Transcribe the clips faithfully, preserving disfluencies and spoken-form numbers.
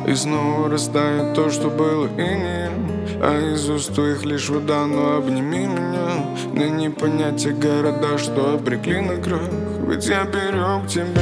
И снова растает то, что было и не. А из уст твоих лишь вода, но обними меня. Мне не понять те города, что обрекли на крах. Ведь я берег тебя.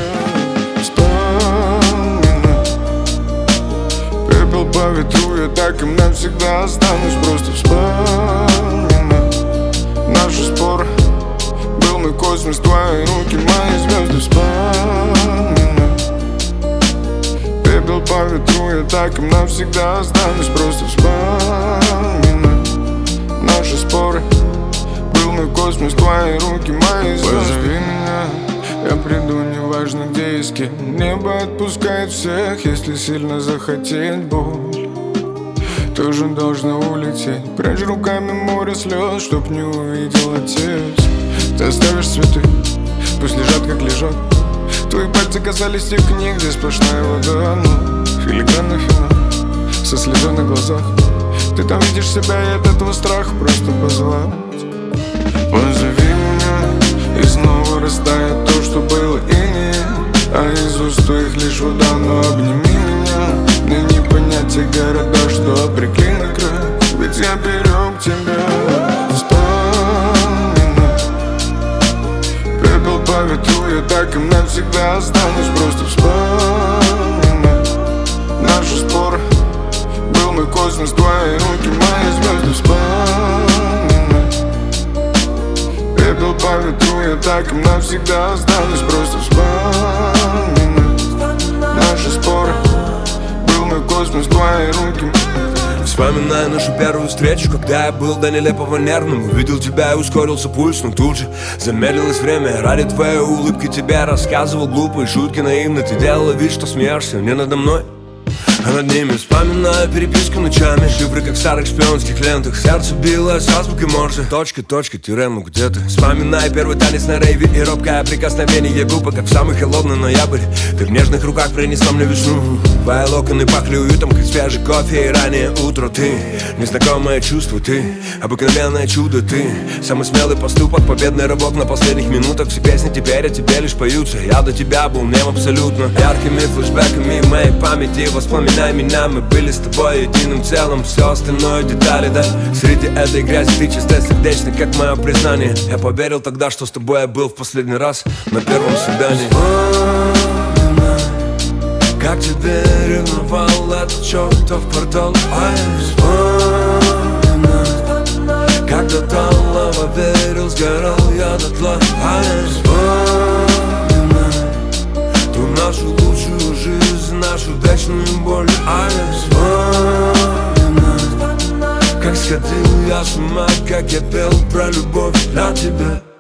Вспоминай пепел по ветру, я так им навсегда останусь. Просто вспоминай наши споры. Был мой космос, твои руки, мои звезды. Вспоминай пепел по ветру, я так им навсегда останусь. Просто вспоминай наши споры. Был мой космос, твои руки, мои звезды. Позови меня, я приду, неважно где и с кем. Небо отпускает всех, если сильно захотеть боль. Тоже должна улететь прячь руками море слез, чтоб не увидел отец. Ты оставишь цветы, пусть лежат как лежат. Твои пальцы касались тех книг, где сплошная вода. Ну, филигранный финал, со слезой на глазах. Ты там видишь себя, и от этого страх просто позвать. Позови меня, и снова растает то, что было и нет. А из уст твоих лишь вода, но обними меня. Мне не понять те города, что обрекли на крах. Ведь я берег тебя. Вспоминай пепел по ветру, я так им навсегда останусь. Просто вспоминай наши споры. Был мой космос, твои руки, мои звезды. Вспоминай пепел по ветру, я так им навсегда останусь. Просто вспоминай наши споры. Был мой космос, твои руки. Вспоминаю нашу первую встречу, когда я был до нелепого нервным. Увидел тебя и ускорился пульс, но тут же замедлилось время. Ради твоей улыбки тебе рассказывал глупые шутки наивно. Ты делала вид, что смеешься не надо мной, а над ними. Вспоминаю переписку ночами, шифры как в старых шпионских лентах. Сердце билось азбукой Морзе. Точка, точка, тирему, где ты? Вспоминаю первый танец на рейве и робкое прикосновение губы, как в самый холодный ноябрь. Ты в нежных руках принесла мне весну. Твои локоны пахли уютом, как свежий кофе и раннее утро. Ты незнакомое чувство, ты обыкновенное чудо. Ты самый смелый поступок, победный рывок на последних минутах. Все песни теперь о тебе лишь поются. Я до тебя был нем абсолютно. Яркими флешбэками в моей памяти воспоминай меня. Мы были с тобой единым целым, все остальное детали, да. Среди этой грязи ты чистая, сердечная, как мое признание. Я поверил тогда, что с тобой я был в последний раз на первом свидании. Вспоминай, как тебе ревновал этот чертов портал. Вспоминай, как до талого верил, сгорал я дотла. Вспоминай ту нашу лучшую жизнь, нашу вечную боль. Вспоминай, как сходил я с ума, как я пел про любовь для тебя.